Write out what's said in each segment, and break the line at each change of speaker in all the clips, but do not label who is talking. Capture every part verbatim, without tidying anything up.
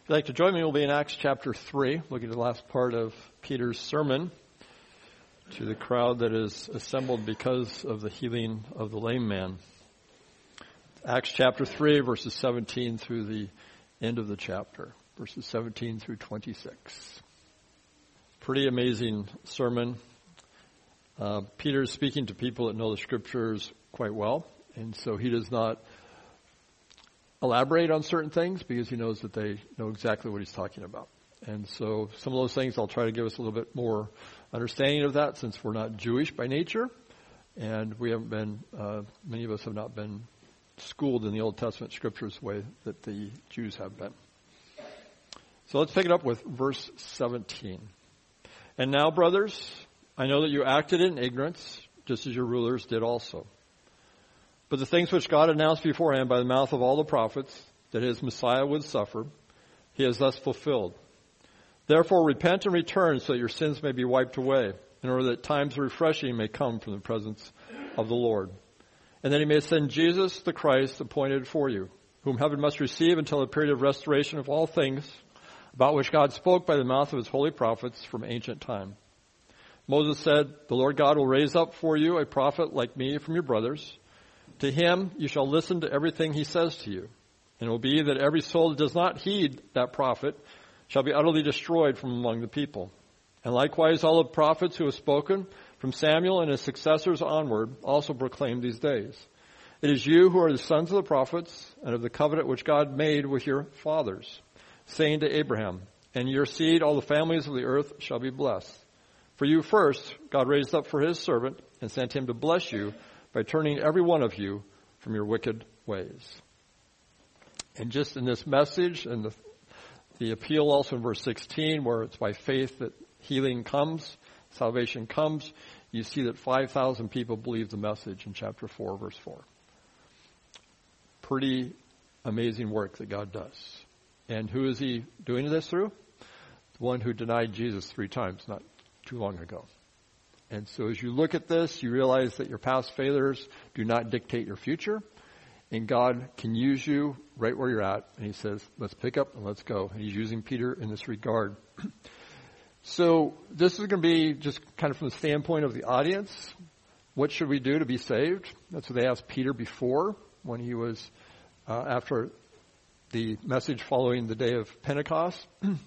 If you'd like to join me, we'll be in Acts chapter three, looking at the last part of Peter's sermon to the crowd that is assembled because of the healing of the lame man. Acts chapter three, verses seventeen through the end of the chapter, verses seventeen through twenty-six. Pretty amazing sermon. Uh, Peter is speaking to people that know the scriptures quite well, and so he does not elaborate on certain things because he knows that they know exactly what he's talking about. And so some of those things I'll try to give us a little bit more understanding of that, since we're not Jewish by nature, and we haven't been, uh, many of us have not been schooled in the Old Testament scriptures the way that the Jews have been. So let's pick it up with verse seventeen. And now, brothers, I know that you acted in ignorance, just as your rulers did also. But the things which God announced beforehand by the mouth of all the prophets, that his Messiah would suffer, he has thus fulfilled. Therefore repent and return so that your sins may be wiped away, in order that times of refreshing may come from the presence of the Lord. And that he may send Jesus the Christ appointed for you, whom heaven must receive until the period of restoration of all things, about which God spoke by the mouth of his holy prophets from ancient time. Moses said, the Lord God will raise up for you a prophet like me from your brothers. To him you shall listen to everything he says to you. And it will be that every soul that does not heed that prophet shall be utterly destroyed from among the people. And likewise all the prophets who have spoken from Samuel and his successors onward also proclaim these days. It is you who are the sons of the prophets and of the covenant which God made with your fathers, saying to Abraham, and your seed all the families of the earth shall be blessed. For you first God raised up for his servant and sent him to bless you by turning every one of you from your wicked ways. And just in this message, and the, the appeal also in verse sixteen, where it's by faith that healing comes, salvation comes, you see that five thousand people believe the message in chapter four, verse four. Pretty amazing work that God does. And who is he doing this through? The one who denied Jesus three times not too long ago. And so as you look at this, you realize that your past failures do not dictate your future. And God can use you right where you're at. And he says, let's pick up and let's go. And he's using Peter in this regard. So this is going to be just kind of from the standpoint of the audience. What should we do to be saved? That's what they asked Peter before when he was uh, after the message following the day of Pentecost.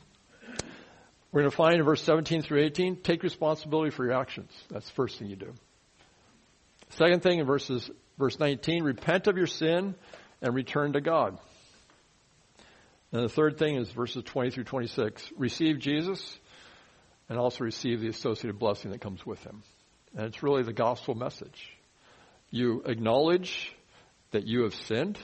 We're going to find in verse seventeen through eighteen, take responsibility for your actions. That's the first thing you do. Second thing in verses, verse nineteen, repent of your sin and return to God. And the third thing is verses twenty through twenty-six, receive Jesus and also receive the associated blessing that comes with him. And it's really the gospel message. You acknowledge that you have sinned.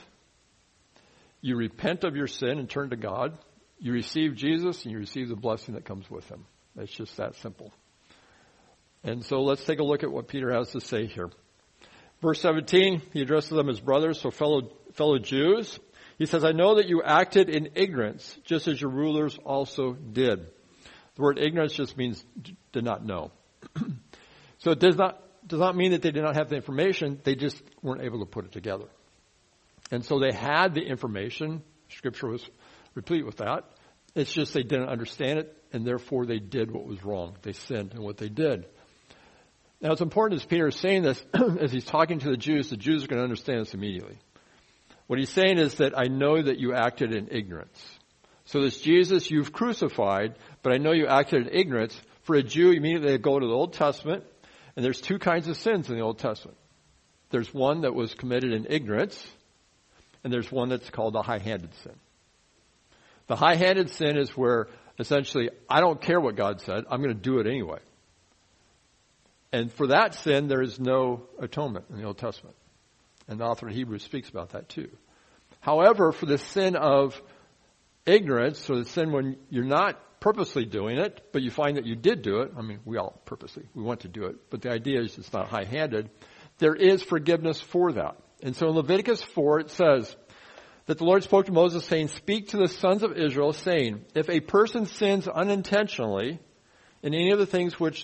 You repent of your sin and turn to God. You receive Jesus and you receive the blessing that comes with him. It's just that simple. And so let's take a look at what Peter has to say here. Verse seventeen, he addresses them as brothers, so fellow fellow Jews. He says, I know that you acted in ignorance, just as your rulers also did. The word ignorance just means did not know. So it does not does not mean that they did not have the information, they just weren't able to put it together. And so they had the information. Scripture was replete with that. It's just they didn't understand it, and therefore they did what was wrong. They sinned in what they did. Now it's important as Peter is saying this, as he's talking to the Jews, the Jews are going to understand this immediately. What he's saying is that I know that you acted in ignorance. So this Jesus you've crucified, but I know you acted in ignorance. For a Jew, immediately they go to the Old Testament, and there's two kinds of sins in the Old Testament. There's one that was committed in ignorance, and there's one that's called the high-handed sin. The high-handed sin is where essentially I don't care what God said, I'm going to do it anyway. And for that sin, there is no atonement in the Old Testament. And the author of Hebrews speaks about that too. However, for the sin of ignorance, or the sin when you're not purposely doing it, but you find that you did do it, I mean, we all purposely, we want to do it, but the idea is it's not high-handed, there is forgiveness for that. And so in Leviticus four, it says that the Lord spoke to Moses saying, speak to the sons of Israel saying, if a person sins unintentionally in any of the things which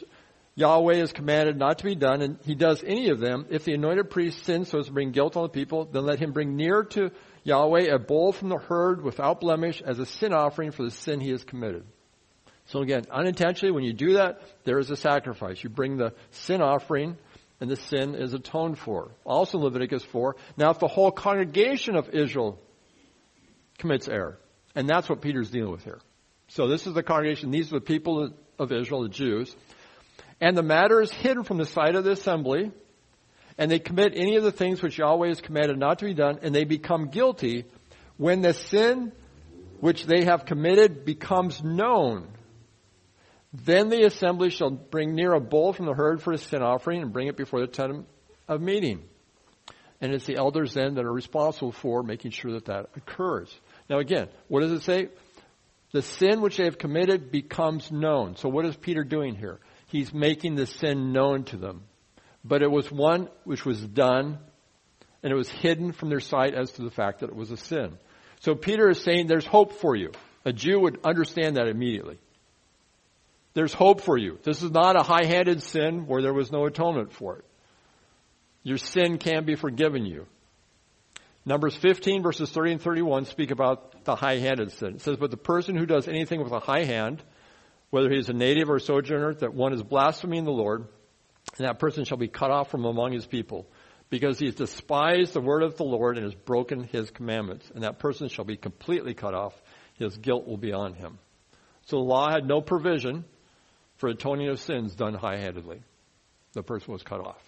Yahweh is commanded not to be done, and he does any of them, if the anointed priest sins so as to bring guilt on the people, then let him bring near to Yahweh a bull from the herd without blemish as a sin offering for the sin he has committed. So again, unintentionally, when you do that, there is a sacrifice. You bring the sin offering, and the sin is atoned for. Also in Leviticus four, now if the whole congregation of Israel commits error, and that's what Peter's dealing with here. So this is the congregation, these are the people of Israel, the Jews, and the matter is hidden from the sight of the assembly, and they commit any of the things which Yahweh has commanded not to be done, and they become guilty when the sin which they have committed becomes known. Then the assembly shall bring near a bull from the herd for a sin offering and bring it before the tent of meeting. And it's the elders then that are responsible for making sure that that occurs. Now again, what does it say? The sin which they have committed becomes known. So what is Peter doing here? He's making the sin known to them. But it was one which was done, and it was hidden from their sight as to the fact that it was a sin. So Peter is saying there's hope for you. A Jew would understand that immediately. There's hope for you. This is not a high-handed sin where there was no atonement for it. Your sin can be forgiven you. Numbers fifteen, verses thirty and thirty-one speak about the high-handed sin. It says, but the person who does anything with a high hand, whether he is a native or a sojourner, that one is blaspheming the Lord, and that person shall be cut off from among his people, because he has despised the word of the Lord and has broken his commandments. And that person shall be completely cut off. His guilt will be on him. So the law had no provision for atoning of sins done high-handedly. The person was cut off.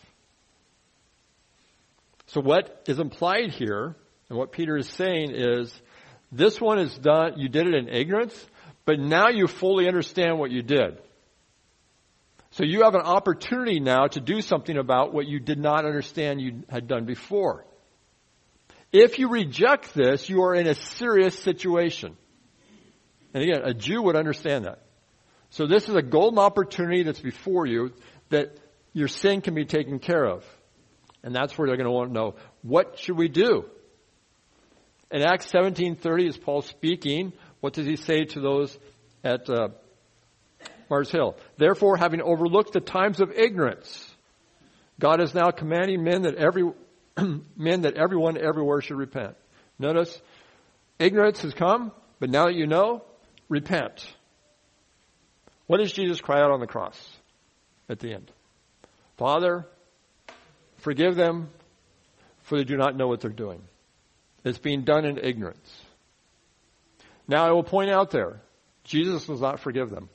So what is implied here, and what Peter is saying is, this one is done, you did it in ignorance, but now you fully understand what you did. So you have an opportunity now to do something about what you did not understand you had done before. If you reject this, you are in a serious situation. And again, a Jew would understand that. So this is a golden opportunity that's before you that your sin can be taken care of. And that's where they're going to want to know, what should we do? In Acts seventeen thirty, is Paul speaking, what does he say to those at uh, Mars Hill? Therefore, having overlooked the times of ignorance, God is now commanding men that every men that everyone everywhere should repent. Notice, ignorance has come, but now that you know, repent. What does Jesus cry out on the cross at the end? Father, forgive them, for they do not know what they're doing. It's being done in ignorance. Now I will point out there, Jesus does not forgive them.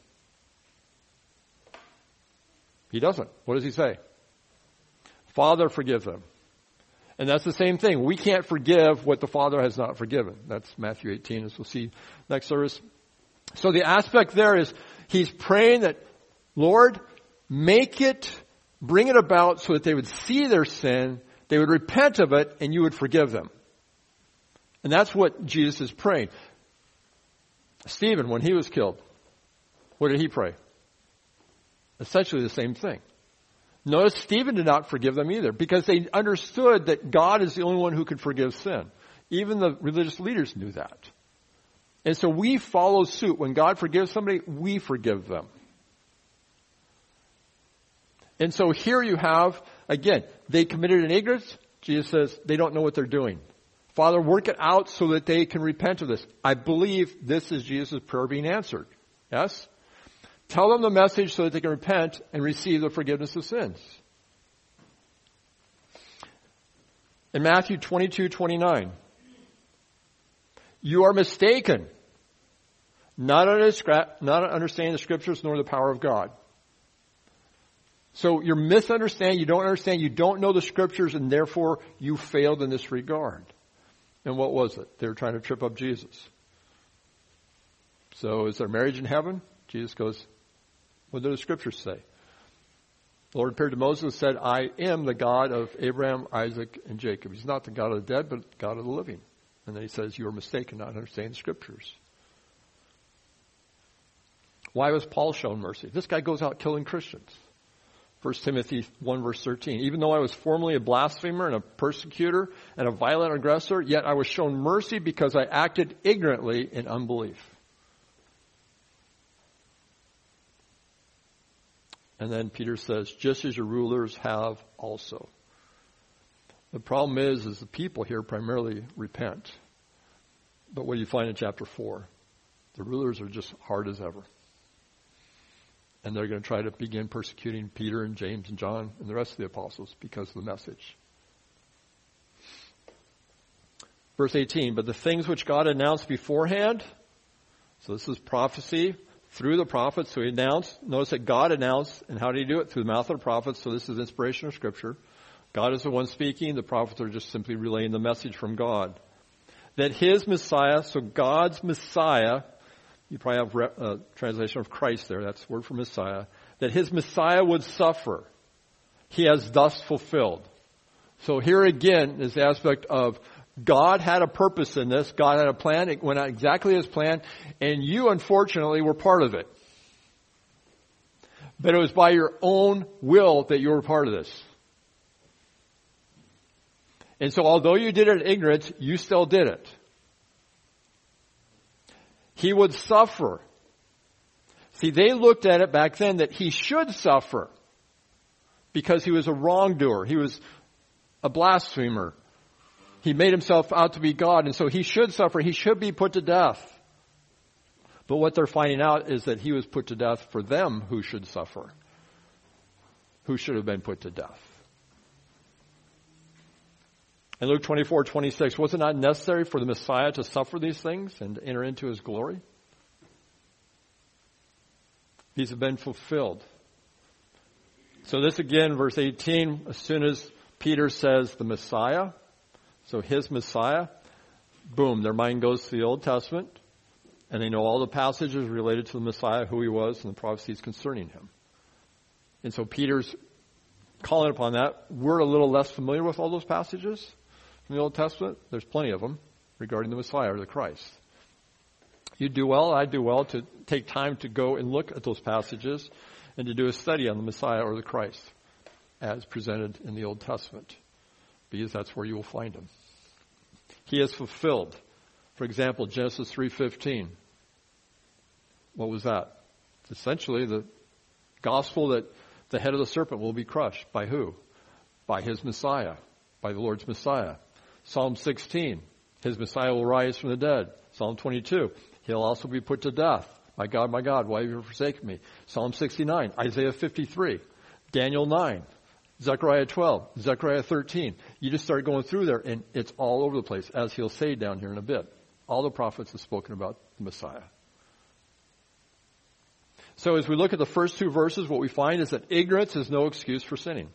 He doesn't. What does he say? Father, forgive them. And that's the same thing. We can't forgive what the Father has not forgiven. That's Matthew eighteen, as we'll see next service. So the aspect there is, he's praying that, Lord, make it, bring it about so that they would see their sin, they would repent of it, and you would forgive them. And that's what Jesus is praying. Stephen, when he was killed, what did he pray? Essentially the same thing. Notice Stephen did not forgive them either, because they understood that God is the only one who could forgive sin. Even the religious leaders knew that. And so we follow suit. When God forgives somebody, we forgive them. And so here you have, again, they committed an ignorance. Jesus says they don't know what they're doing. Father, work it out so that they can repent of this. I believe this is Jesus' prayer being answered. Yes? Tell them the message so that they can repent and receive the forgiveness of sins. In Matthew twenty-two twenty-nine, you are mistaken, not understanding the Scriptures nor the power of God. So you're misunderstanding, you don't understand, you don't know the Scriptures, and therefore you failed in this regard. And what was it? They were trying to trip up Jesus. So is there marriage in heaven? Jesus goes, what do the Scriptures say? The Lord appeared to Moses and said, I am the God of Abraham, Isaac, and Jacob. He's not the God of the dead, but the God of the living. And then he says, you are mistaken, not understanding the Scriptures. Why was Paul shown mercy? This guy goes out killing Christians. First Timothy one verse thirteen. Even though I was formerly a blasphemer and a persecutor and a violent aggressor, yet I was shown mercy because I acted ignorantly in unbelief. And then Peter says, just as your rulers have also. The problem is, is the people here primarily repent. But what do you find in chapter four? The rulers are just hard as ever. And they're going to try to begin persecuting Peter and James and John and the rest of the apostles because of the message. Verse eighteen, but the things which God announced beforehand, so this is prophecy through the prophets. So he announced, notice that God announced, and how did he do it? Through the mouth of the prophets. So this is inspiration of Scripture. God is the one speaking. The prophets are just simply relaying the message from God. That his Messiah, so God's Messiah, you probably have a uh, translation of Christ there. That's the word for Messiah. That his Messiah would suffer. He has thus fulfilled. So here again is the aspect of God had a purpose in this. God had a plan. It went out exactly as planned. And you, unfortunately, were part of it. But it was by your own will that you were part of this. And so although you did it in ignorance, you still did it. He would suffer. See, they looked at it back then that he should suffer because he was a wrongdoer. He was a blasphemer. He made himself out to be God, and so he should suffer. He should be put to death. But what they're finding out is that he was put to death for them who should suffer, who should have been put to death. In Luke twenty-four twenty-six, was it not necessary for the Messiah to suffer these things and to enter into his glory? These have been fulfilled. So this again, verse eighteen, as soon as Peter says the Messiah, so his Messiah, boom, their mind goes to the Old Testament, and they know all the passages related to the Messiah, who he was, and the prophecies concerning him. And so Peter's calling upon that. We're a little less familiar with all those passages from the Old Testament. There's plenty of them regarding the Messiah or the Christ. You do well, I do well to take time to go and look at those passages and to do a study on the Messiah or the Christ as presented in the Old Testament, because that's where you will find him. He has fulfilled. For example, Genesis three fifteen. What was that? It's essentially the gospel that the head of the serpent will be crushed. By who? By his Messiah. By the Lord's Messiah. Psalm sixteen. His Messiah will rise from the dead. Psalm twenty-two. He'll also be put to death. My God, my God, why have you forsaken me? Psalm sixty-nine. Isaiah fifty-three. Daniel nine. Zechariah twelve. Zechariah thirteen. You just start going through there and it's all over the place, as he'll say down here in a bit. All the prophets have spoken about the Messiah. So as we look at the first two verses, what we find is that ignorance is no excuse for sinning.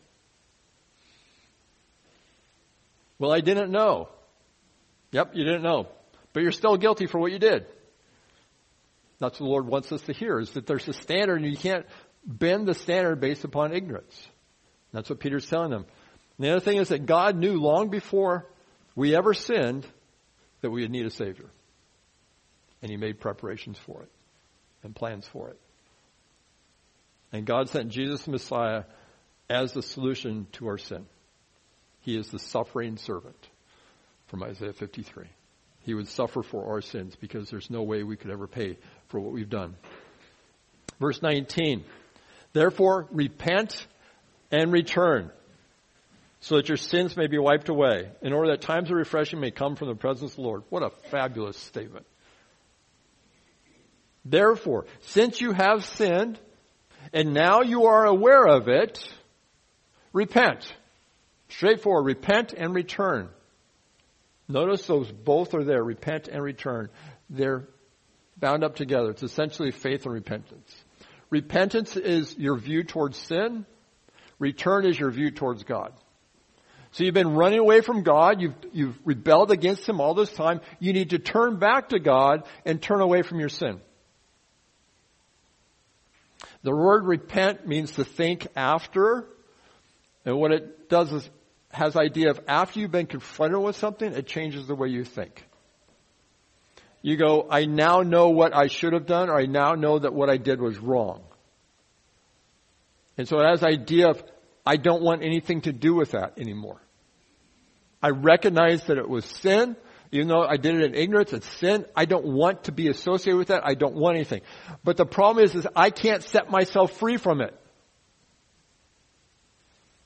Well, I didn't know. Yep, you didn't know. But you're still guilty for what you did. That's what the Lord wants us to hear, is that there's a standard and you can't bend the standard based upon ignorance. That's what Peter's telling them. And the other thing is that God knew long before we ever sinned that we would need a Savior. And he made preparations for it and plans for it. And God sent Jesus the Messiah as the solution to our sin. He is the suffering servant from Isaiah fifty-three. He would suffer for our sins because there's no way we could ever pay for what we've done. Verse nineteen. Therefore, repent and return, so that your sins may be wiped away, in order that times of refreshing may come from the presence of the Lord. What a fabulous statement. Therefore, since you have sinned, and now you are aware of it, repent. Straightforward, repent and return. Notice those both are there, repent and return. They're bound up together. It's essentially faith and repentance. Repentance is your view towards sin. Return is your view towards God. So you've been running away from God. You've, you've rebelled against him all this time. You need to turn back to God and turn away from your sin. The word repent means to think after. And what it does is has idea of after you've been confronted with something, it changes the way you think. You go, I now know what I should have done, or I now know that what I did was wrong. And so it has idea of, I don't want anything to do with that anymore. I recognize that it was sin. Even though I did it in ignorance, it's sin. I don't want to be associated with that. I don't want anything. But the problem is, is I can't set myself free from it.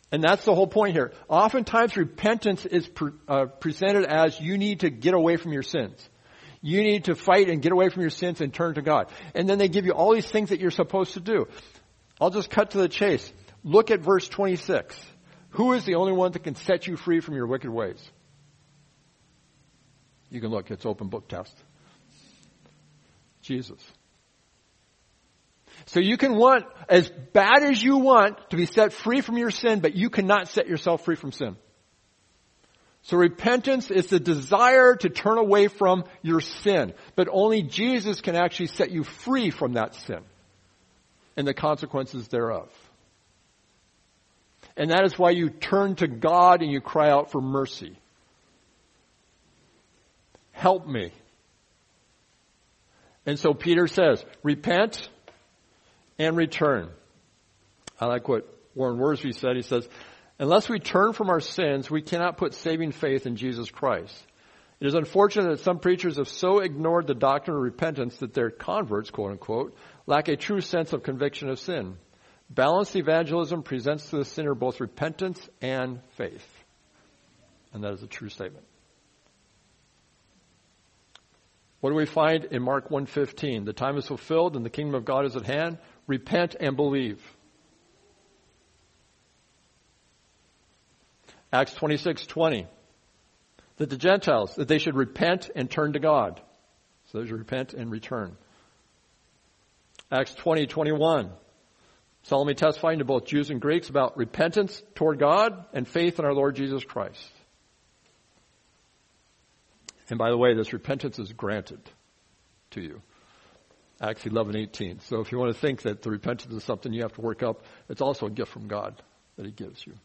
And that's the whole point here. Oftentimes repentance is pre- uh, presented as you need to get away from your sins. You need to fight and get away from your sins and turn to God. And then they give you all these things that you're supposed to do. I'll just cut to the chase. Look at verse twenty-six. Who is the only one that can set you free from your wicked ways? You can look. It's open book test. Jesus. So you can want as bad as you want to be set free from your sin, but you cannot set yourself free from sin. So repentance is the desire to turn away from your sin. But only Jesus can actually set you free from that sin and the consequences thereof. And that is why you turn to God and you cry out for mercy. Help me. And so Peter says, repent and return. I like what Warren Wiersbe said. He says, unless we turn from our sins, we cannot put saving faith in Jesus Christ. It is unfortunate that some preachers have so ignored the doctrine of repentance that their converts, quote unquote, lack a true sense of conviction of sin. Balanced evangelism presents to the sinner both repentance and faith. And that is a true statement. What do we find in Mark one fifteen? The time is fulfilled and the kingdom of God is at hand. Repent and believe. Acts twenty-six twenty. That the Gentiles, that they should repent and turn to God. So there's repent and return. Acts twenty twenty-one. Solemnly testifying to both Jews and Greeks about repentance toward God and faith in our Lord Jesus Christ. And by the way, this repentance is granted to you. Acts eleven eighteen. So if you want to think that the repentance is something you have to work up, it's also a gift from God that He gives you.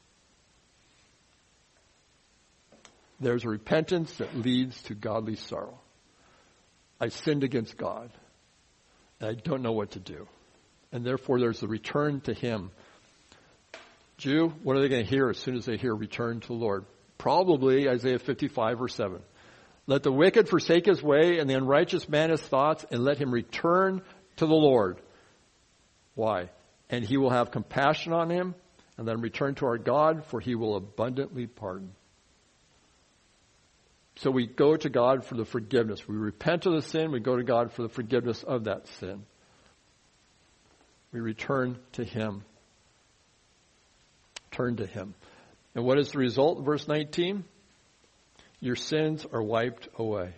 There's a repentance that leads to godly sorrow. I sinned against God, and I don't know what to do. And therefore there's a return to Him. Jew, what are they going to hear as soon as they hear return to the Lord? Probably Isaiah fifty-five verse seven. Let the wicked forsake his way and the unrighteous man his thoughts, and let him return to the Lord. Why? And He will have compassion on him, and let him return to our God, for He will abundantly pardon. So we go to God for the forgiveness. We repent of the sin. We go to God for the forgiveness of that sin. We return to Him. Turn to Him. And what is the result? Verse nineteen. Your sins are wiped away.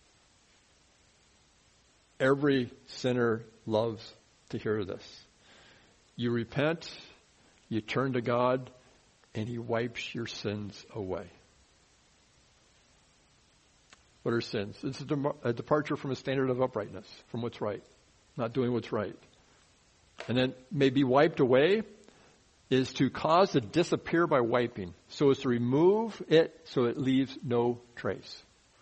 Every sinner loves to hear this. You repent, you turn to God, and He wipes your sins away. What are sins? It's a, dem- a departure from a standard of uprightness, from what's right, not doing what's right. And then may be wiped away is to cause to disappear by wiping, so as to remove it so it leaves no trace.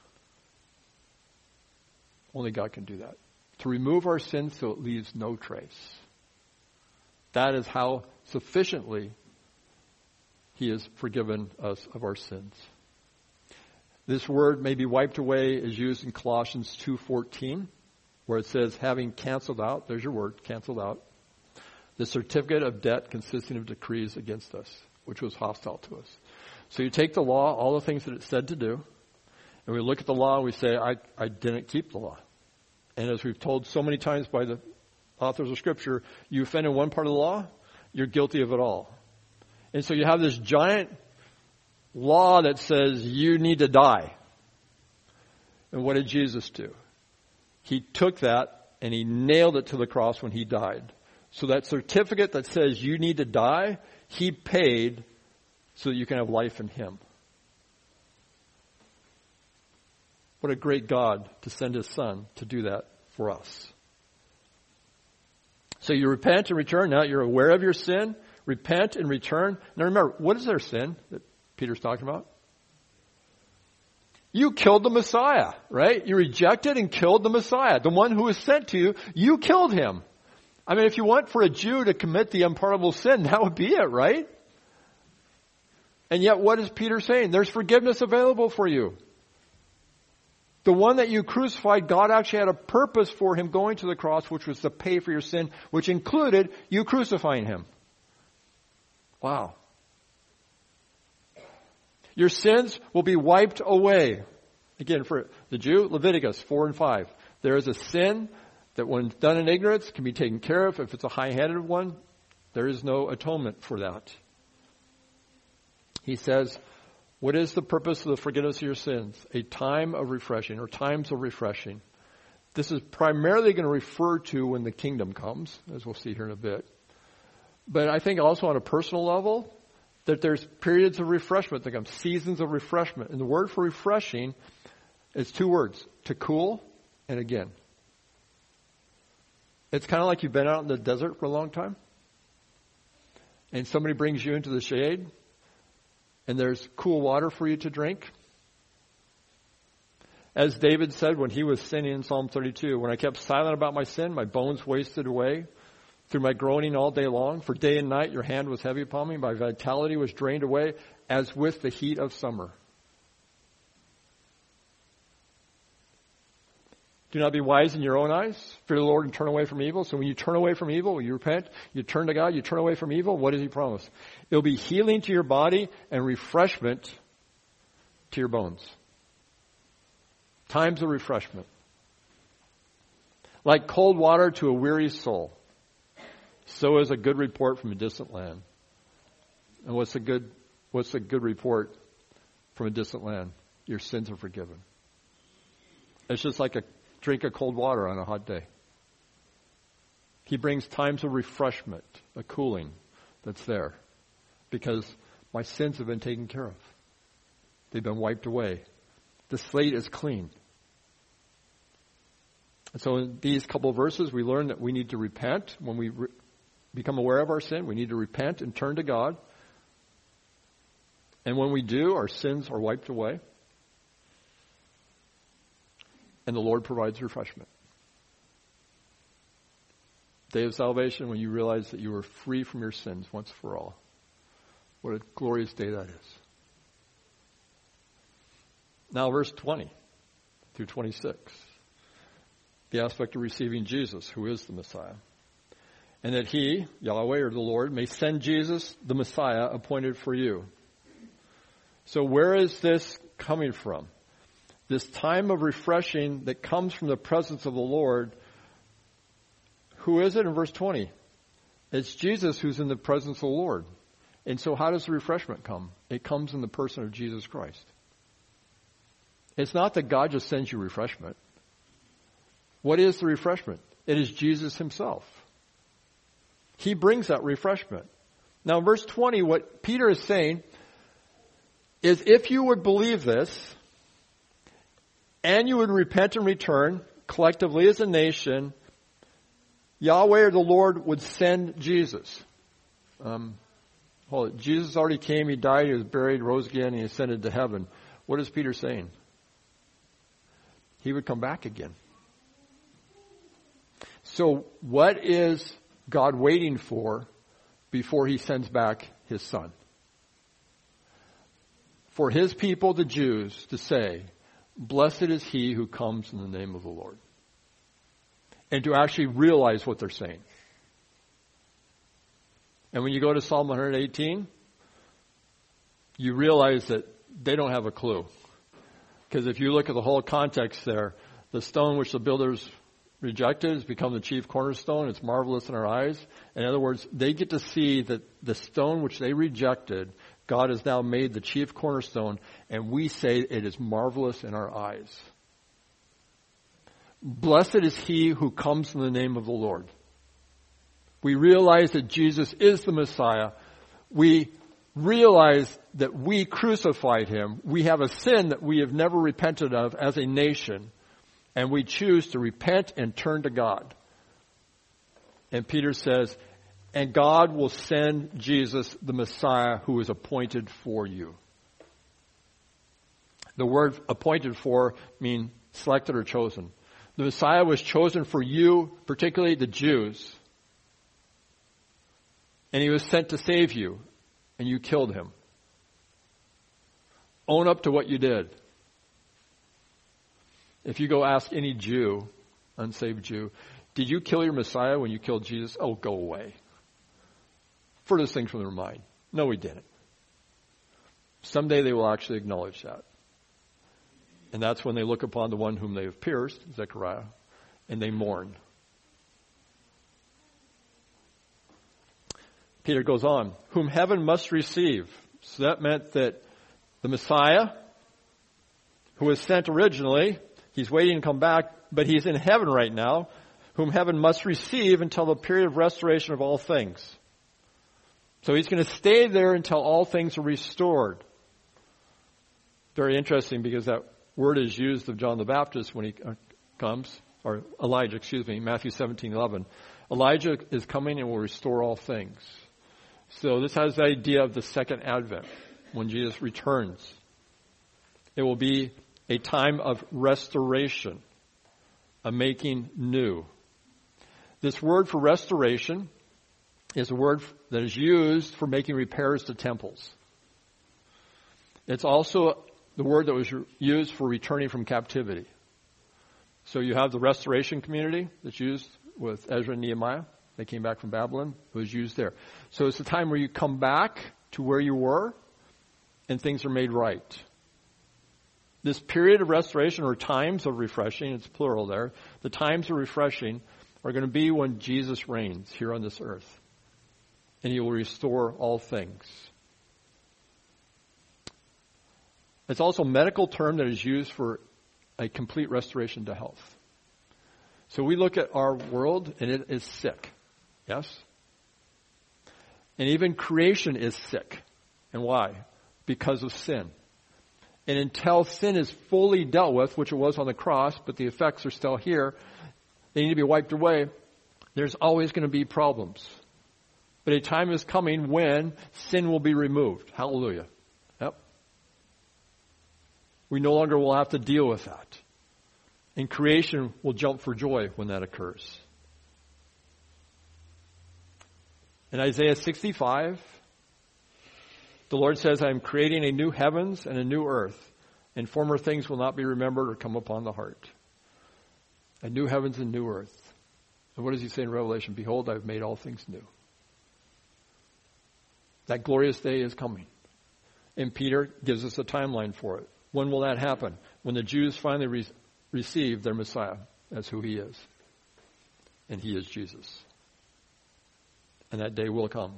Only God can do that. To remove our sins so it leaves no trace. That is how sufficiently He has forgiven us of our sins. This word may be wiped away is used in Colossians two fourteen, where it says, having canceled out, there's your word, canceled out, the certificate of debt consisting of decrees against us, which was hostile to us. So you take the law, all the things that it said to do, and we look at the law and we say, I, I didn't keep the law. And as we've told so many times by the authors of Scripture, you offend in one part of the law, you're guilty of it all. And so you have this giant law that says you need to die. And what did Jesus do? He took that and He nailed it to the cross when He died. So that certificate that says you need to die, He paid so that you can have life in Him. What a great God to send His Son to do that for us. So you repent and return. Now you're aware of your sin. Repent and return. Now remember, what is their sin that Peter's talking about? You killed the Messiah, right? You rejected and killed the Messiah. The one who was sent to you, you killed Him. I mean, if you want for a Jew to commit the unpardonable sin, that would be it, right? And yet, what is Peter saying? There's forgiveness available for you. The one that you crucified, God actually had a purpose for Him going to the cross, which was to pay for your sin, which included you crucifying Him. Wow. Your sins will be wiped away. Again, for the Jew, Leviticus four and five. There is a sin that when done in ignorance can be taken care of. If it's a high-handed one, there is no atonement for that. He says, what is the purpose of the forgiveness of your sins? A time of refreshing, or times of refreshing. This is primarily going to refer to when the kingdom comes, as we'll see here in a bit. But I think also on a personal level, that there's periods of refreshment that come, seasons of refreshment. And the word for refreshing is two words, to cool and again. It's kind of like you've been out in the desert for a long time, and somebody brings you into the shade, and there's cool water for you to drink. As David said when he was sinning in Psalm thirty-two, when I kept silent about my sin, my bones wasted away through my groaning all day long. For day and night your hand was heavy upon me. My vitality was drained away as with the heat of summer. Do not be wise in your own eyes. Fear the Lord and turn away from evil. So when you turn away from evil, when you repent, you turn to God, you turn away from evil, what does he promise? It'll be healing to your body and refreshment to your bones. Times of refreshment. Like cold water to a weary soul, so is a good report from a distant land. And what's a good, what's a good report from a distant land? Your sins are forgiven. It's just like a drink of cold water on a hot day. He brings times of refreshment, a cooling that's there, because my sins have been taken care of. They've been wiped away. The slate is clean. And so in these couple of verses, we learn that we need to repent. When we re- become aware of our sin, we need to repent and turn to God. And when we do, our sins are wiped away. And the Lord provides refreshment. Day of salvation, when you realize that you are free from your sins once for all. What a glorious day that is. Now verse twenty through twenty-six. The aspect of receiving Jesus, who is the Messiah. And that he, Yahweh or the Lord, may send Jesus, the Messiah, appointed for you. So where is this coming from? This time of refreshing that comes from the presence of the Lord. Who is it in verse twenty? It's Jesus who's in the presence of the Lord. And so how does the refreshment come? It comes in the person of Jesus Christ. It's not that God just sends you refreshment. What is the refreshment? It is Jesus himself. He brings that refreshment. Now in verse twenty, what Peter is saying is if you would believe this, and you would repent and return, collectively as a nation, Yahweh or the Lord would send Jesus. Um, hold it. Jesus already came, he died, he was buried, rose again, and he ascended to heaven. What is Peter saying? He would come back again. So what is God waiting for before he sends back his son? For his people, the Jews, to say, blessed is he who comes in the name of the Lord. And to actually realize what they're saying. And when you go to Psalm one eighteen, you realize that they don't have a clue. Because if you look at the whole context there, the stone which the builders rejected has become the chief cornerstone. It's marvelous in our eyes. In other words, they get to see that the stone which they rejected, God has now made the chief cornerstone, and we say it is marvelous in our eyes. Blessed is he who comes in the name of the Lord. We realize that Jesus is the Messiah. We realize that we crucified him. We have a sin that we have never repented of as a nation, and we choose to repent and turn to God. And Peter says, and God will send Jesus, the Messiah, who is appointed for you. The word appointed for means selected or chosen. The Messiah was chosen for you, particularly the Jews. And he was sent to save you, and you killed him. Own up to what you did. If you go ask any Jew, unsaved Jew, did you kill your Messiah when you killed Jesus? Oh, go away. Furthest thing from their mind. No, we didn't. Someday they will actually acknowledge that. And that's when they look upon the one whom they have pierced, Zechariah, and they mourn. Peter goes on, whom heaven must receive. So that meant that the Messiah, who was sent originally, he's waiting to come back, but he's in heaven right now, whom heaven must receive until the period of restoration of all things. So he's going to stay there until all things are restored. Very interesting, because that word is used of John the Baptist when he comes, or Elijah, excuse me, Matthew seventeen eleven. Elijah is coming and will restore all things. So this has the idea of the second advent, when Jesus returns. It will be a time of restoration, a making new. This word for restoration is a word that is used for making repairs to temples. It's also the word that was used for returning from captivity. So you have the restoration community that's used with Ezra and Nehemiah. They came back from Babylon. It was used there. So it's the time where you come back to where you were and things are made right. This period of restoration, or times of refreshing, it's plural there, the times of refreshing are going to be when Jesus reigns here on this earth. And he will restore all things. It's also a medical term that is used for a complete restoration to health. So we look at our world and it is sick. Yes? And even creation is sick. And why? Because of sin. And until sin is fully dealt with, which it was on the cross, but the effects are still here, they need to be wiped away, there's always going to be problems. But a time is coming when sin will be removed. Hallelujah. Yep. We no longer will have to deal with that. And creation will jump for joy when that occurs. In Isaiah sixty-five, the Lord says, I am creating a new heavens and a new earth, and former things will not be remembered or come upon the heart. A new heavens and new earth. And what does he say in Revelation? Behold, I have made all things new. That glorious day is coming. And Peter gives us a timeline for it. When will that happen? When the Jews finally re- receive their Messiah as who he is. And he is Jesus. And that day will come.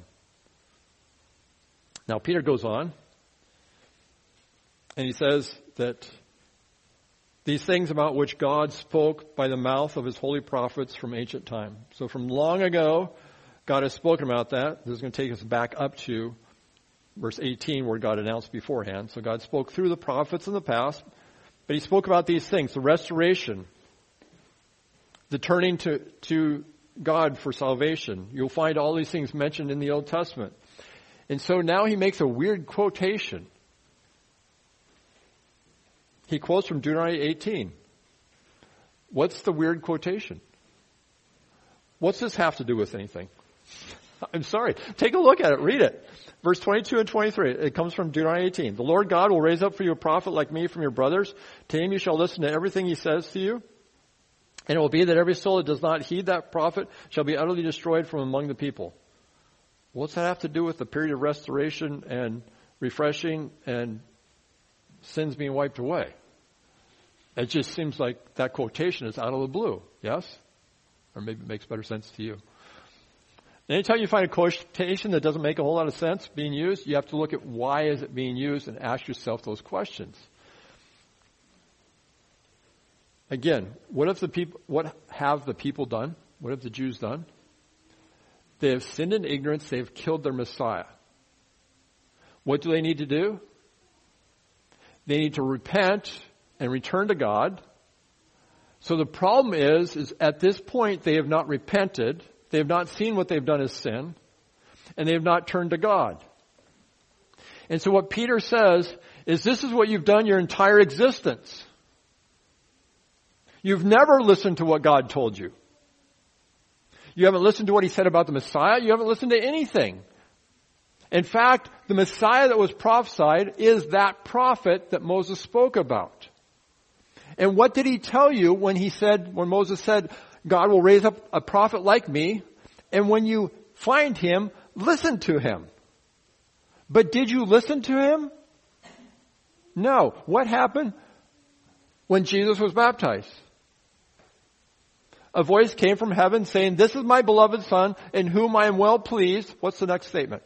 Now Peter goes on. And he says that these things about which God spoke by the mouth of his holy prophets from ancient time. So from long ago, God has spoken about that. This is going to take us back up to verse eighteen, where God announced beforehand. So God spoke through the prophets in the past, but he spoke about these things, the restoration, the turning to, to God for salvation. You'll find all these things mentioned in the Old Testament. And so now he makes a weird quotation. He quotes from Deuteronomy eighteen. What's the weird quotation? What's this have to do with anything? I'm sorry. Take a look at it. Read it. Verse twenty-two and twenty-three. It comes from Deuteronomy eighteen. The Lord God will raise up for you a prophet like me from your brothers. To him you shall listen to everything he says to you. And it will be that every soul that does not heed that prophet shall be utterly destroyed from among the people. What's that have to do with the period of restoration and refreshing and sins being wiped away? It just seems like that quotation is out of the blue. Yes? Or maybe it makes better sense to you. Anytime you find a quotation that doesn't make a whole lot of sense being used, you have to look at why is it being used and ask yourself those questions. Again, what if the people, what have the people done? What have the Jews done? They have sinned in ignorance. They have killed their Messiah. What do they need to do? They need to repent and return to God. So the problem is, is at this point they have not repented. They have not seen what they've done as sin. And they have not turned to God. And so what Peter says is this is what you've done your entire existence. You've never listened to what God told you. You haven't listened to what he said about the Messiah. You haven't listened to anything. In fact, the Messiah that was prophesied is that prophet that Moses spoke about. And what did he tell you when he said, when Moses said, God will raise up a prophet like me, and when you find him, listen to him. But did you listen to him? No. What happened when Jesus was baptized? A voice came from heaven saying, this is my beloved Son in whom I am well pleased. What's the next statement?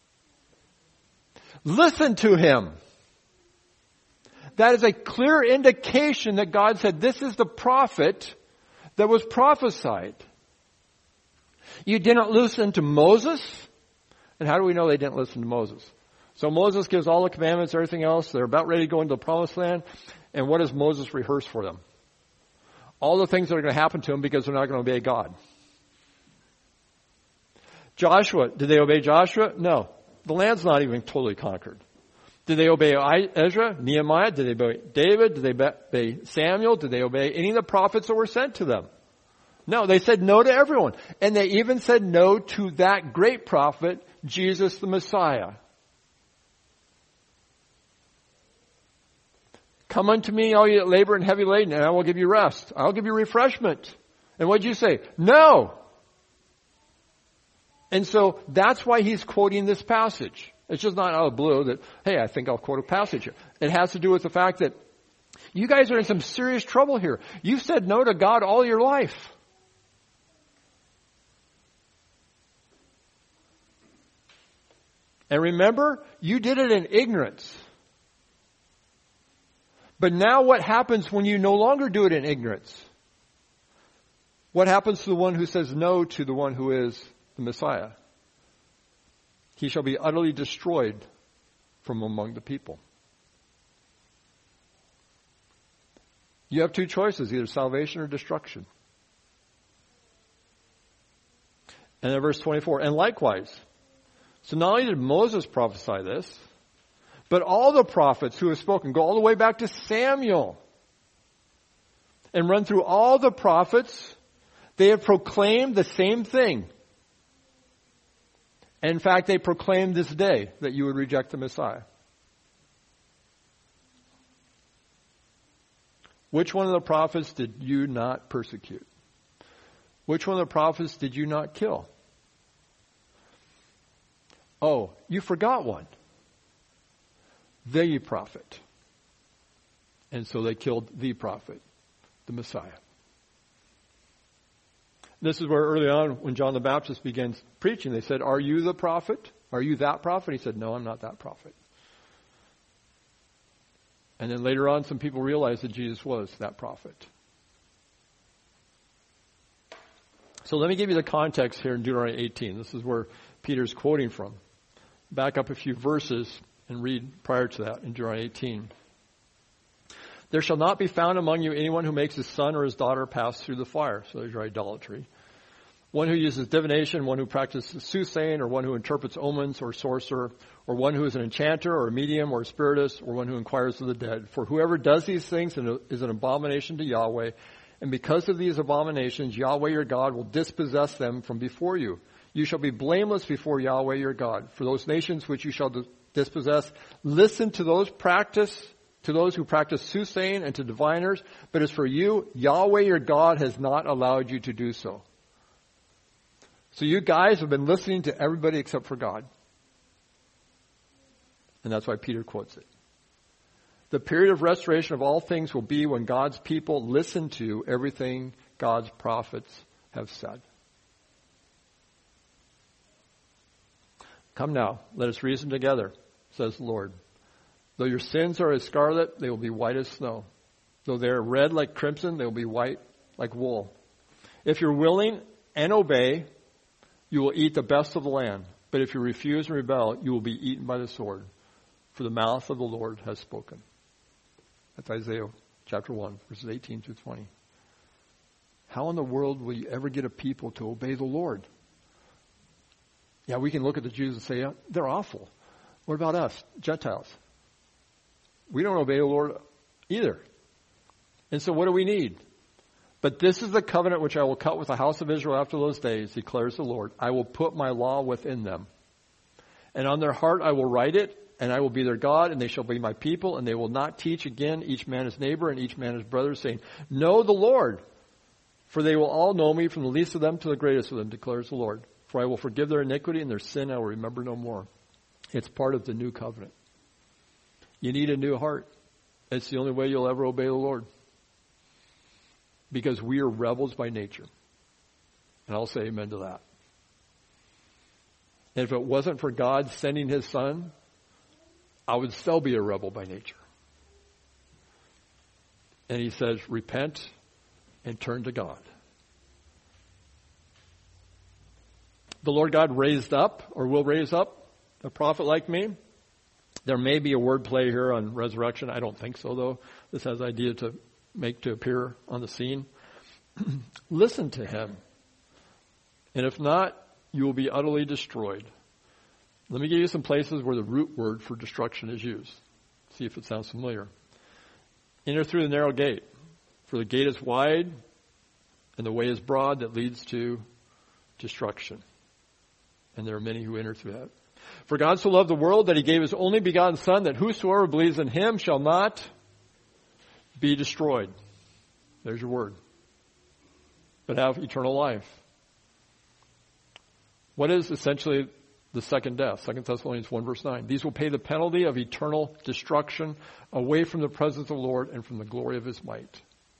Listen to him. That is a clear indication that God said, this is the prophet that was prophesied. You didn't listen to Moses. And how do we know they didn't listen to Moses? So Moses gives all the commandments, everything else. They're about ready to go into the promised land. And what does Moses rehearse for them? All the things that are going to happen to them because they're not going to obey God. Joshua, did they obey Joshua? No. The land's not even totally conquered. Did they obey Ezra, Nehemiah? Did they obey David? Did they obey Samuel? Did they obey any of the prophets that were sent to them? No, they said no to everyone. And they even said no to that great prophet, Jesus the Messiah. Come unto me, all you that labor and heavy laden, and I will give you rest. I'll give you refreshment. And what did you say? No. And so that's why he's quoting this passage. It's just not out of the blue that, hey, I think I'll quote a passage here. It has to do with the fact that you guys are in some serious trouble here. You've said no to God all your life. And remember, you did it in ignorance. But now what happens when you no longer do it in ignorance? What happens to the one who says no to the one who is the Messiah? He shall be utterly destroyed from among the people. You have two choices, either salvation or destruction. And then verse twenty-four, and likewise, so not only did Moses prophesy this, but all the prophets who have spoken, go all the way back to Samuel and run through all the prophets. They have proclaimed the same thing. And in fact, they proclaimed this day that you would reject the Messiah. Which one of the prophets did you not persecute? Which one of the prophets did you not kill? Oh, you forgot one. The prophet. And so they killed the prophet, the Messiah. This is where early on when John the Baptist began preaching, they said, are you the prophet? Are you that prophet? He said, no, I'm not that prophet. And then later on, some people realized that Jesus was that prophet. So let me give you the context here in Deuteronomy eighteen. This is where Peter's quoting from. Back up a few verses and read prior to that in Deuteronomy eighteen. There shall not be found among you anyone who makes his son or his daughter pass through the fire. So there's your idolatry. One who uses divination, one who practices soothsaying, or one who interprets omens or sorcerer, or one who is an enchanter or a medium or a spiritist, or one who inquires of the dead. For whoever does these things is an abomination to Yahweh. And because of these abominations, Yahweh your God will dispossess them from before you. You shall be blameless before Yahweh your God. For those nations which you shall dispossess, listen to those practice, to those who practice soothsaying and to diviners. But as for you, Yahweh your God has not allowed you to do so. So you guys have been listening to everybody except for God. And that's why Peter quotes it. The period of restoration of all things will be when God's people listen to everything God's prophets have said. Come now, let us reason together, says the Lord. Though your sins are as scarlet, they will be white as snow. Though they are red like crimson, they will be white like wool. If you're willing and obey, you will eat the best of the land. But if you refuse and rebel, you will be eaten by the sword. For the mouth of the Lord has spoken. That's Isaiah chapter one, verses eighteen through twenty. How in the world will you ever get a people to obey the Lord? Yeah, we can look at the Jews and say, yeah, they're awful. What about us, Gentiles? We don't obey the Lord either. And so what do we need? But this is the covenant which I will cut with the house of Israel after those days, declares the Lord. I will put my law within them. And on their heart I will write it, and I will be their God, and they shall be my people, and they will not teach again each man his neighbor and each man his brother, saying, know the Lord. For they will all know me, from the least of them to the greatest of them, declares the Lord. For I will forgive their iniquity, and their sin I will remember no more. It's part of the new covenant. You need a new heart. It's the only way you'll ever obey the Lord. Because we are rebels by nature. And I'll say amen to that. And if it wasn't for God sending his son, I would still be a rebel by nature. And he says, repent and turn to God. The Lord God raised up, or will raise up, a prophet like me. There may be a word play here on resurrection. I don't think so, though. This has the idea to make to appear on the scene. Listen to him. And if not, you will be utterly destroyed. Let me give you some places where the root word for destruction is used. See if it sounds familiar. Enter through the narrow gate, for the gate is wide and the way is broad that leads to destruction. And there are many who enter through that. For God so loved the world that he gave his only begotten Son, that whosoever believes in him shall not be destroyed. There's your word. But have eternal life. What is essentially the second death? Second Thessalonians one verse nine. These will pay the penalty of eternal destruction away from the presence of the Lord and from the glory of his might.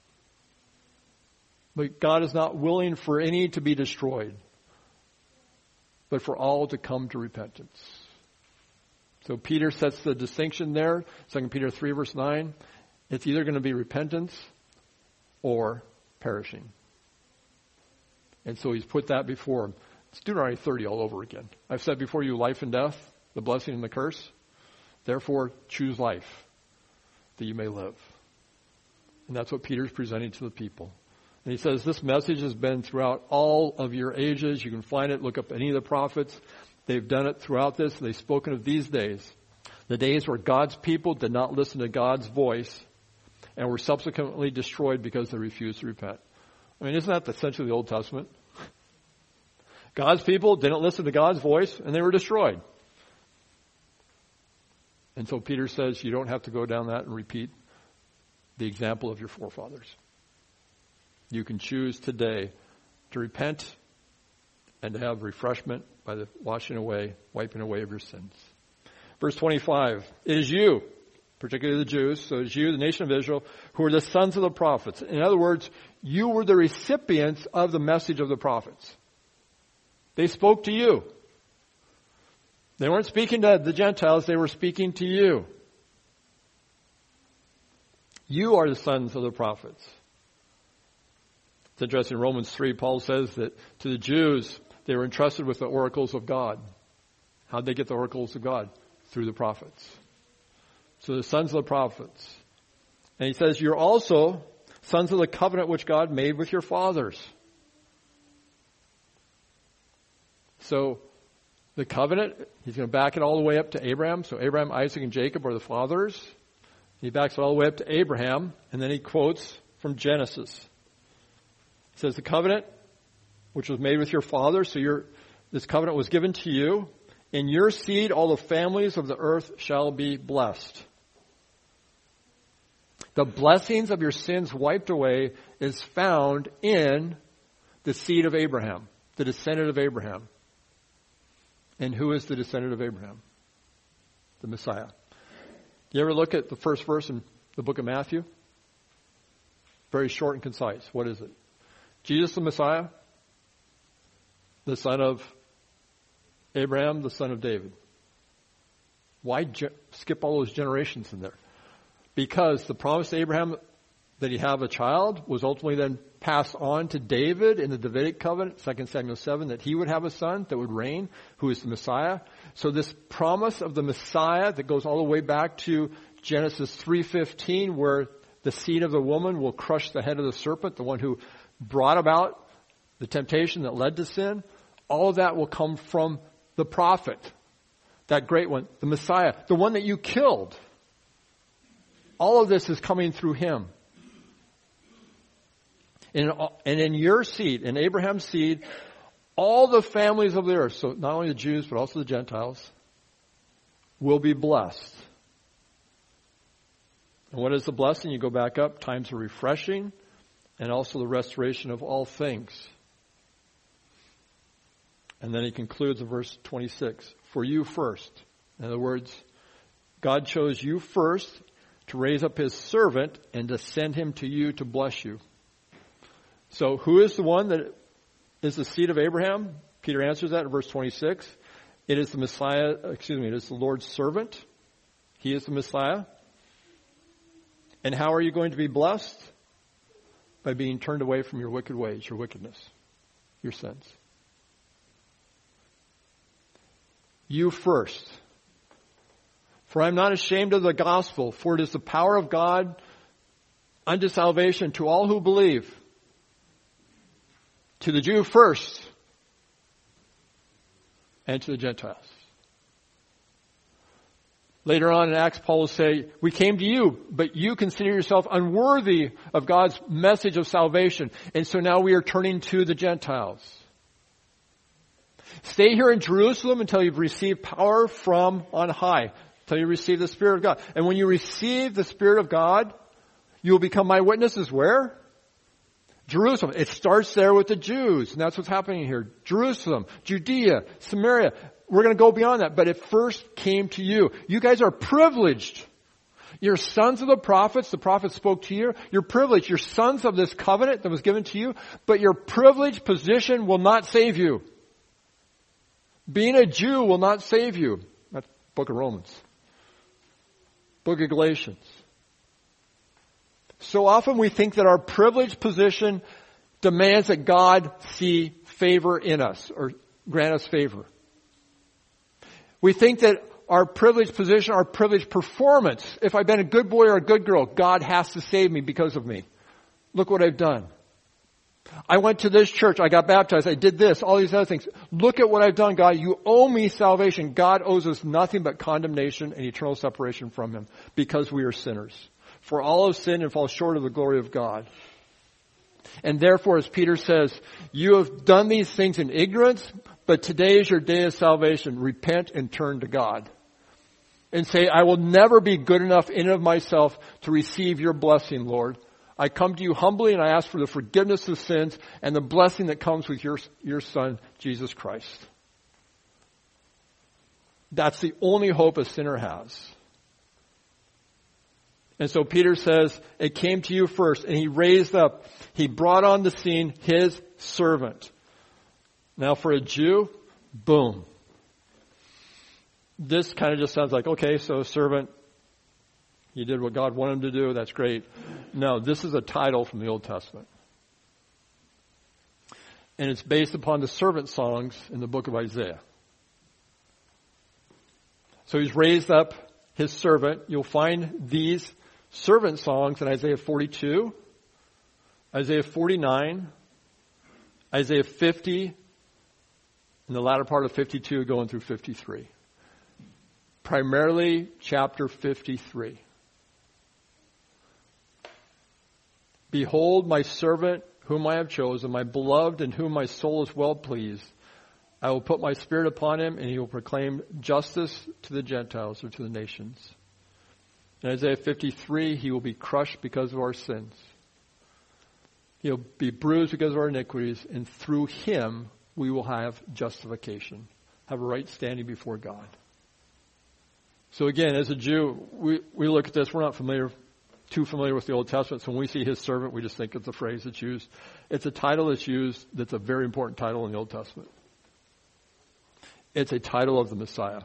But God is not willing for any to be destroyed, but for all to come to repentance. So Peter sets the distinction there. Second Peter three verse nine. It's either going to be repentance or perishing. And so he's put that before him. It's Deuteronomy thirty all over again. I've said before you life and death, the blessing and the curse. Therefore, choose life that you may live. And that's what Peter's presenting to the people. And he says this message has been throughout all of your ages. You can find it. Look up any of the prophets. They've done it throughout this. They've spoken of these days. The days where God's people did not listen to God's voice and were subsequently destroyed because they refused to repent. I mean, isn't that essentially the Old Testament? God's people didn't listen to God's voice and they were destroyed. And so Peter says you don't have to go down that and repeat the example of your forefathers. You can choose today to repent and to have refreshment by the washing away, wiping away of your sins. Verse twenty-five, it is you, particularly the Jews, so it is you, the nation of Israel, who are the sons of the prophets. In other words, you were the recipients of the message of the prophets. They spoke to you. They weren't speaking to the Gentiles, they were speaking to you. You are the sons of the prophets. It's interesting, in Romans three, Paul says that to the Jews, they were entrusted with the oracles of God. How'd they get the oracles of God? Through the prophets. So the sons of the prophets. And he says, you're also sons of the covenant which God made with your fathers. So the covenant, he's going to back it all the way up to Abraham. So Abraham, Isaac, and Jacob are the fathers. He backs it all the way up to Abraham. And then he quotes from Genesis. It says the covenant which was made with your father, so your this covenant was given to you. In your seed all the families of the earth shall be blessed. The blessings of your sins wiped away is found in the seed of Abraham, the descendant of Abraham. And who is the descendant of Abraham? The Messiah. You ever look at the first verse in the book of Matthew? Very short and concise. What is it? Jesus the Messiah, the son of Abraham, the son of David. Why ge- skip all those generations in there? Because the promise to Abraham that he have a child was ultimately then passed on to David in the Davidic covenant, Second Samuel seven, that he would have a son that would reign, who is the Messiah. So this promise of the Messiah that goes all the way back to Genesis three fifteen, where the seed of the woman will crush the head of the serpent, the one who brought about the temptation that led to sin, all of that will come from the prophet, that great one, the Messiah, the one that you killed. All of this is coming through him. And in your seed, in Abraham's seed, all the families of the earth, so not only the Jews but also the Gentiles, will be blessed. And what is the blessing? You go back up, times of refreshing, and also the restoration of all things. And then he concludes in verse twenty-six, for you first. In other words, God chose you first to raise up his servant and to send him to you to bless you. So who is the one that is the seed of Abraham? Peter answers that in verse twenty-six. It is the Messiah, excuse me, it is the Lord's servant. He is the Messiah. And how are you going to be blessed? By being turned away from your wicked ways, your wickedness, your sins. You first. For I am not ashamed of the gospel, for it is the power of God unto salvation to all who believe. To the Jew first, and to the Gentiles. Later on in Acts, Paul will say, we came to you, but you consider yourself unworthy of God's message of salvation. And so now we are turning to the Gentiles. Stay here in Jerusalem until you've received power from on high. Until you receive the Spirit of God. And when you receive the Spirit of God, you will become my witnesses where? Jerusalem. It starts there with the Jews. And that's what's happening here. Jerusalem, Judea, Samaria. We're going to go beyond that. But it first came to you. You guys are privileged. You're sons of the prophets. The prophets spoke to you. You're privileged. You're sons of this covenant that was given to you. But your privileged position will not save you. Being a Jew will not save you. That's the book of Romans. Book of Galatians. So often we think that our privileged position demands that God see favor in us or grant us favor. We think that our privileged position, our privileged performance, if I've been a good boy or a good girl, God has to save me because of me. Look what I've done. I went to this church. I got baptized. I did this. All these other things. Look at what I've done, God. You owe me salvation. God owes us nothing but condemnation and eternal separation from Him because we are sinners. For all have sinned and fall short of the glory of God. And therefore, as Peter says, you have done these things in ignorance, but today is your day of salvation. Repent and turn to God. And say, I will never be good enough in and of myself to receive your blessing, Lord. I come to you humbly and I ask for the forgiveness of sins and the blessing that comes with your, your Son, Jesus Christ. That's the only hope a sinner has. And so Peter says, it came to you first, and he raised up, he brought on the scene his servant. Now for a Jew, boom. This kind of just sounds like, okay, so servant, he did what God wanted him to do, that's great. No, this is a title from the Old Testament. And it's based upon the servant songs in the book of Isaiah. So he's raised up his servant. You'll find these servant songs in Isaiah forty-two, Isaiah forty-nine, Isaiah fifty, and the latter part of fifty-two going through fifty-three. Primarily chapter fifty-three. Behold my servant whom I have chosen, my beloved in whom my soul is well pleased. I will put my spirit upon him, and he will proclaim justice to the Gentiles or to the nations. In Isaiah fifty-three, he will be crushed because of our sins. He'll be bruised because of our iniquities, and through him we will have justification, have a right standing before God. So again, as a Jew, we, we look at this, we're not familiar, too familiar with the Old Testament, so when we see his servant, we just think it's a phrase that's used. It's a title that's used that's a very important title in the Old Testament. It's a title of the Messiah.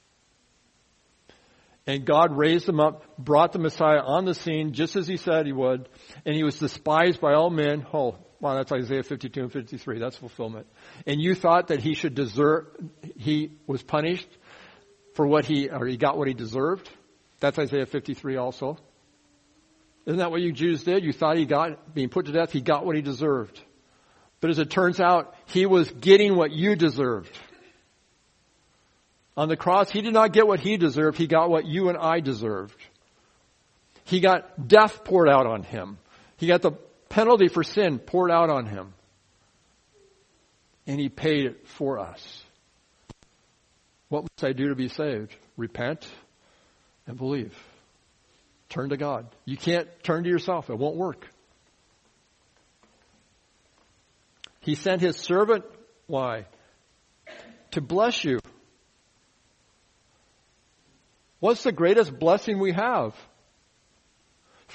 And God raised him up, brought the Messiah on the scene, just as he said he would. And he was despised by all men. Oh, wow, that's Isaiah fifty-two and fifty-three. That's fulfillment. And you thought that he should deserve, he was punished for what he, or he got what he deserved. That's Isaiah fifty-three also. Isn't that what you Jews did? You thought he got, being put to death, he got what he deserved. But as it turns out, he was getting what you deserved. On the cross, he did not get what he deserved. He got what you and I deserved. He got death poured out on him. He got the penalty for sin poured out on him. And he paid it for us. What must I do to be saved? Repent and believe. Turn to God. You can't turn to yourself. It won't work. He sent his servant, why? To bless you. What's the greatest blessing we have?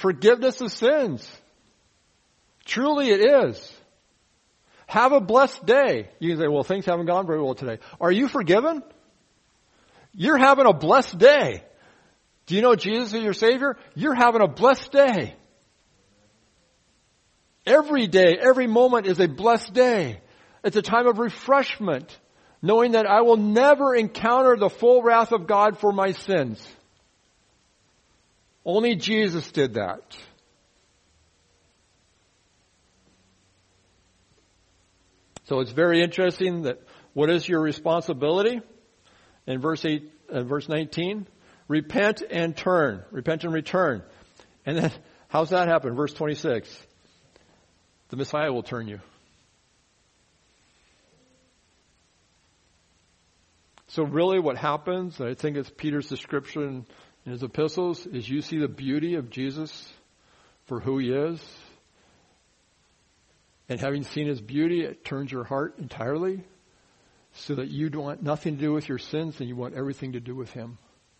forgiveness of sins. Truly it is. Have a blessed day. You can say, well, things haven't gone very well today. Are you forgiven? You're having a blessed day. Do you know Jesus is your Savior? You're having a blessed day. Every day, every moment is a blessed day. It's a time of refreshment, knowing that I will never encounter the full wrath of God for my sins. Only Jesus did that. So it's very interesting that what is your responsibility? In verse eight, uh, verse nineteen, repent and turn. Repent and return. And then, how's that happen? Verse twenty-six. The Messiah will turn you. So really what happens, and I think it's Peter's description in his epistles, is you see the beauty of Jesus for who he is. And having seen his beauty, it turns your heart entirely so that you don't want nothing to do with your sins and you want everything to do with him.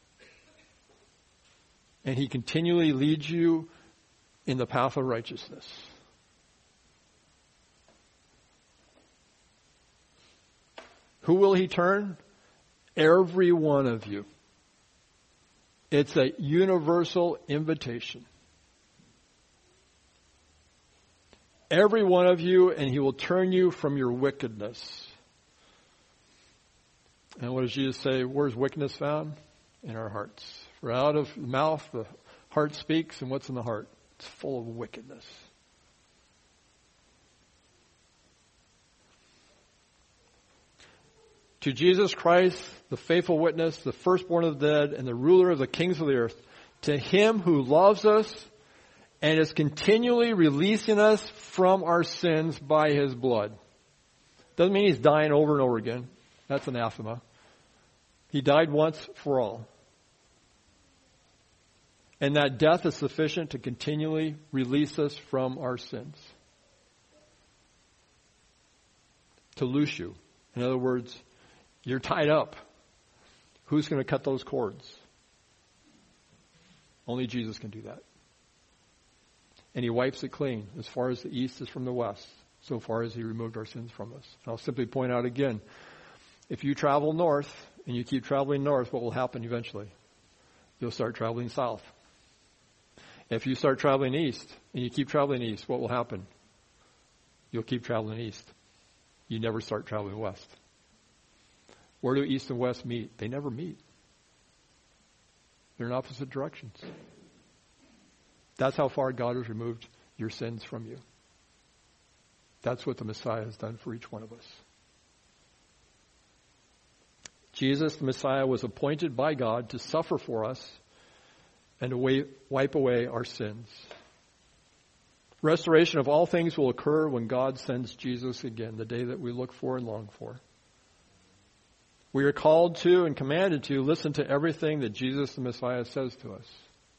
And he continually leads you in the path of righteousness. Who will he turn? Every one of you. It's a universal invitation. Every one of you, and he will turn you from your wickedness. And what does Jesus say? Where's wickedness found? In our hearts. For out of the mouth, the heart speaks, and what's in the heart? It's full of wickedness. To Jesus Christ, the faithful witness, the firstborn of the dead, and the ruler of the kings of the earth, to him who loves us and is continually releasing us from our sins by his blood. Doesn't mean he's dying over and over again. That's anathema. He died once for all. And that death is sufficient to continually release us from our sins. To loose you. In other words, you're tied up. Who's going to cut those cords? Only Jesus can do that. And he wipes it clean as far as the east is from the west, so far as he removed our sins from us. I'll simply point out again, if you travel north and you keep traveling north, what will happen eventually? You'll start traveling south. If you start traveling east and you keep traveling east, what will happen? You'll keep traveling east. You never start traveling west. Where do east and west meet? They never meet. They're in opposite directions. That's how far God has removed your sins from you. That's what the Messiah has done for each one of us. Jesus, the Messiah, was appointed by God to suffer for us and to wipe away our sins. Restoration of all things will occur when God sends Jesus again, the day that we look for and long for. We are called to and commanded to listen to everything that Jesus the Messiah says to us.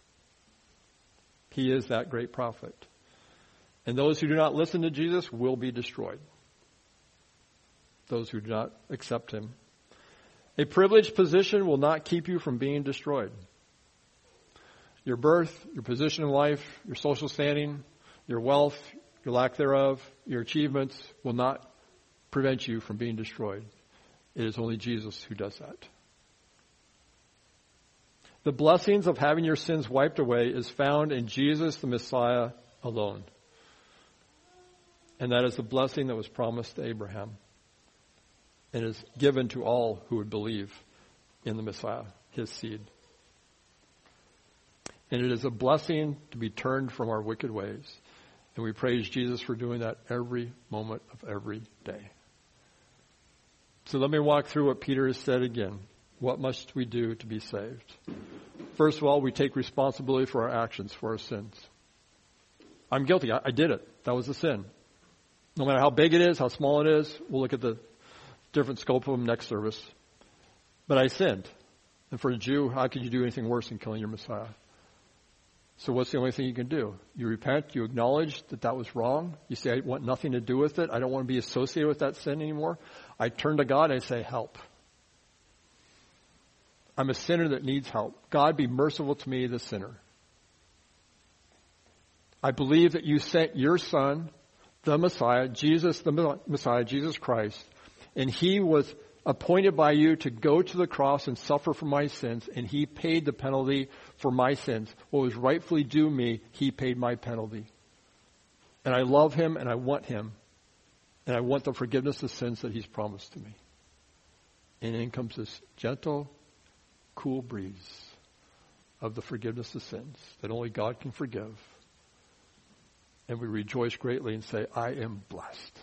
He is that great prophet. And those who do not listen to Jesus will be destroyed. Those who do not accept him. A privileged position will not keep you from being destroyed. Your birth, your position in life, your social standing, your wealth, your lack thereof, your achievements will not prevent you from being destroyed. It is only Jesus who does that. The blessings of having your sins wiped away is found in Jesus the Messiah alone. And that is the blessing that was promised to Abraham and is given to all who would believe in the Messiah, his seed. And it is a blessing to be turned from our wicked ways. And we praise Jesus for doing that every moment of every day. So let me walk through what Peter has said again. What must we do to be saved? First of all, we take responsibility for our actions, for our sins. I'm guilty. I, I did it. That was a sin. No matter how big it is, how small it is, we'll look at the different scope of them next service. But I sinned. And for a Jew, how could you do anything worse than killing your Messiah? So what's the only thing you can do? You repent, you acknowledge that that was wrong. You say, I want nothing to do with it. I don't want to be associated with that sin anymore. I turn to God and I say, help. I'm a sinner that needs help. God, be merciful to me, the sinner. I believe that you sent your Son, the Messiah, Jesus, the Messiah, Jesus Christ, and he was appointed by you to go to the cross and suffer for my sins, and he paid the penalty for my sins. What was rightfully due me, he paid my penalty. And I love him and I want him. And I want the forgiveness of sins that he's promised to me. And in comes this gentle, cool breeze of the forgiveness of sins that only God can forgive. And we rejoice greatly and say, I am blessed.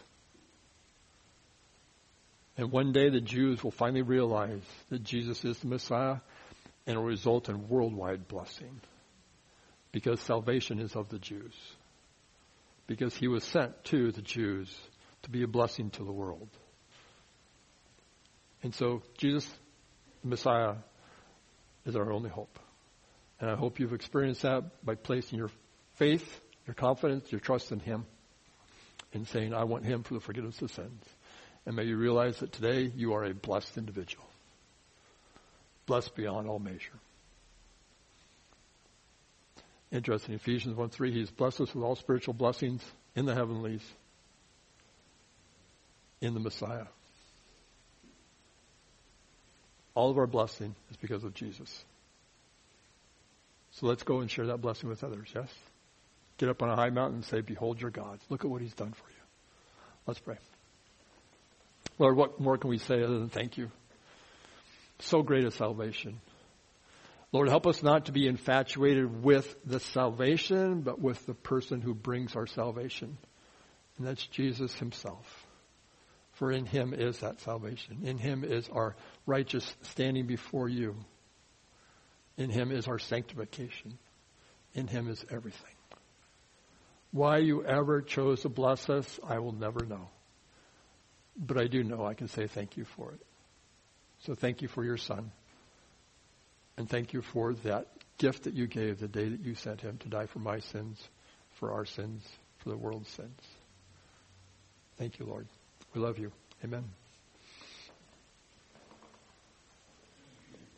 And one day the Jews will finally realize that Jesus is the Messiah, and it will result in worldwide blessing. Because salvation is of the Jews. Because he was sent to the Jews to be a blessing to the world. And so Jesus, the Messiah, is our only hope. And I hope you've experienced that by placing your faith, your confidence, your trust in him, and saying, I want him for the forgiveness of sins. And may you realize that today you are a blessed individual. Blessed beyond all measure. Interesting, Ephesians one three, he's blessed us with all spiritual blessings in the heavenlies, in the Messiah. All of our blessing is because of Jesus. So let's go and share that blessing with others, yes? Get up on a high mountain and say, behold your God. Look at what he's done for you. Let's pray. Lord, what more can we say other than thank you? So great a salvation. Lord, help us not to be infatuated with the salvation, but with the person who brings our salvation. And that's Jesus himself. For in him is that salvation. In him is our righteous standing before you. In him is our sanctification. In him is everything. Why you ever chose to bless us, I will never know. But I do know I can say thank you for it. So thank you for your Son. And thank you for that gift that you gave the day that you sent him to die for my sins, for our sins, for the world's sins. Thank you, Lord. We love you. Amen.